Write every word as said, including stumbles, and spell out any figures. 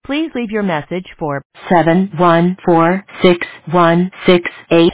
Please leave your message for seven one four six one six eight.